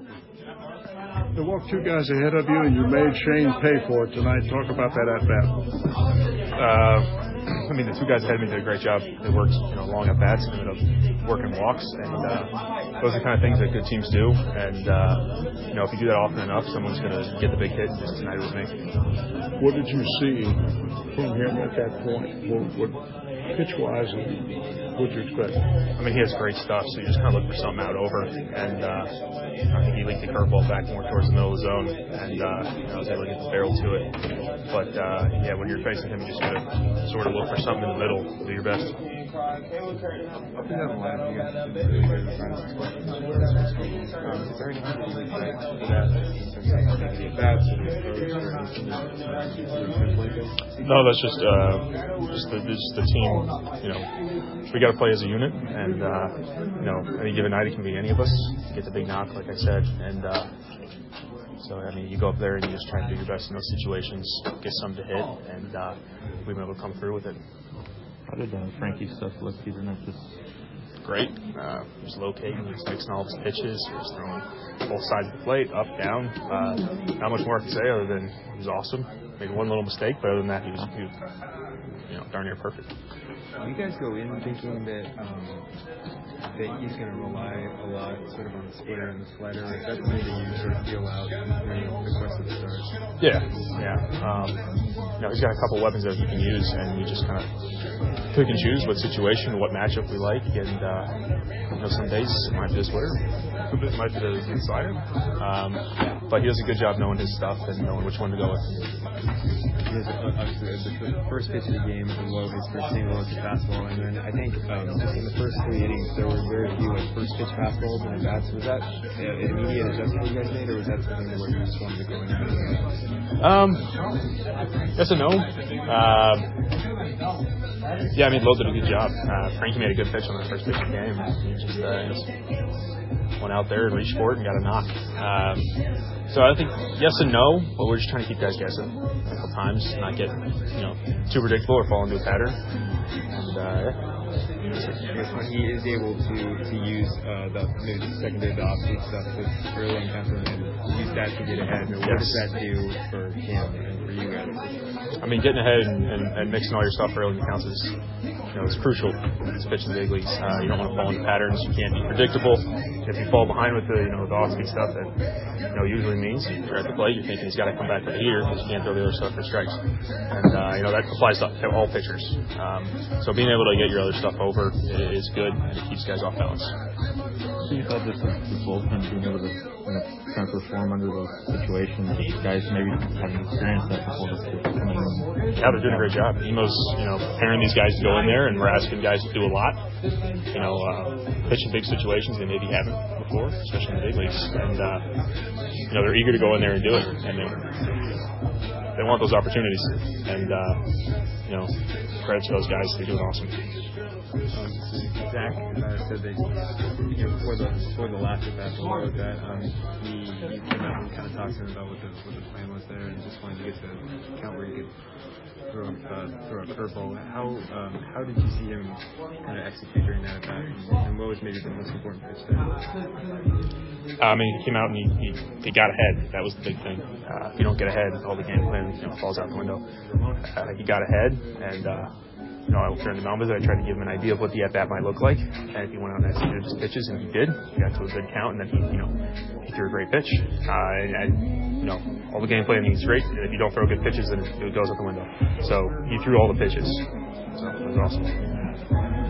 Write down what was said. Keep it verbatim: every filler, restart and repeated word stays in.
There walked two guys ahead of you, and you made Shane pay for it tonight. Talk about that at bat. Uh, I mean, the two guys ahead of me did a great job. They worked, you know, long at bats, ended up working walks, and uh, those are the kind of things that good teams do. And uh, you know, if you do that often enough, someone's going to get the big hit. Just tonight it was me. What did you see from him at that point? What, what pitch-wise, what did you expect? I mean, he has great stuff, so you just kind of look for something out over. And uh, I think he linked the curveball back more towards the middle of the zone, and uh, you know, I was able to get the barrel to it. But uh, yeah, when you're facing him, you just got to sort of look for something in the middle, do your best. Up and down the line, you guys have been really good with runs. Um, is there anything that you would say for that in terms of maybe the bats or the approach or anything that you pinpoint it? No, that's just uh, just the just the team. You know, we got to play as a unit, and uh, you know, any given night it can be any of us. Get the big knock, like I said, and uh, so I mean, you go up there and you just try to do your best in those situations, get some to hit, and uh, we've been able to come through with it. How did uh, Frankie's stuff look either night? Just great. Uh, just locating, just mixing all his pitches, just throwing both sides of the plate, up, down. Uh, not much more I can say other than he was awesome. Maybe one little mistake, but other than that, he was, he was you know, darn near perfect. Do you guys go in thinking that um, that he's going to rely a lot sort of on the splitter and the slider? Or is that something that you sort of feel out during the course of the start? Yeah, yeah. Um, you know, he's got a couple weapons that he can use, and we just kind of pick and choose what situation, what matchup we like, and uh, you know, some days it might be the splitter, it might be the, the slider. Um, but he does a good job knowing his stuff and knowing which one to go with. Yes, obviously, the first pitch of the game, the low, his first single was a fastball, and then I think um, just in the first three innings, there were very few like first pitch fastballs and at bats. Was that an immediate adjustment you guys made, or was that something where you just wanted to go in and Um, yes and no. Um, yeah, I mean, Lowe did a good job. Uh, Frankie made a good pitch on that first pitch of the game. He just, uh, just went out there and reached for it and got a knock. Um, so I think yes and no, but we're just trying to keep guys guessing a couple times, not get you know too predictable or fall into a pattern. And uh, yeah. When he is able to to use uh, the maybe the secondary the off-speed stuff with early encounter and use that to get ahead, what yes. does that do for him and for you guys? I mean, getting ahead and, and, and mixing all your stuff early in counts is, you know, it's crucial when it's pitching the big leagues. Uh, you don't want to fall into patterns. You can't be predictable. If you fall behind with the, you know, the off-speed stuff, that, you know, usually means you're at the plate, you're thinking he's got to come back with a heater because you can't throw the other stuff for strikes. And, uh, you know, that applies to all pitchers. Um, so being able to get your other stuff over is good, and it keeps guys off balance. So you thought this was the bullpen being able to, you know, kind of perform under those situations, guys maybe having experienced that before this coming in? Yeah, they're doing a great job. Emo's, you know, preparing these guys to go in there, and we're asking guys to do a lot. You know, uh, pitch in big situations they maybe haven't before, especially in the big leagues. And, uh, you know, they're eager to go in there and do it. And they, they want those opportunities. And, uh, you know, credit to those guys. They're doing awesome. Um, Zach uh, said that you know, before the before the last at bat, before that, um, he, he came out and kind of talked to him about what the what the plan was there, and just wanted to get to the count where you could throw uh, throw a curveball. How um, how did you see him kind of execute during that at bat, and, and what was maybe the most important pitch there? I mean, he came out and he, he, he got ahead. That was the big thing. Uh, if you don't get ahead, all the game plan you know, falls out the window. Uh, he got ahead, and uh, you know, I looked during the mound visit. I tried to give him an idea of what the at bat might look like, and if he went out and executed his pitches, and he did, he got to a good count, and then he, you know, he threw a great pitch. Uh, and, and you know, all the game planning is great, and if you don't throw good pitches, then it goes out the window. So he threw all the pitches. So it was awesome.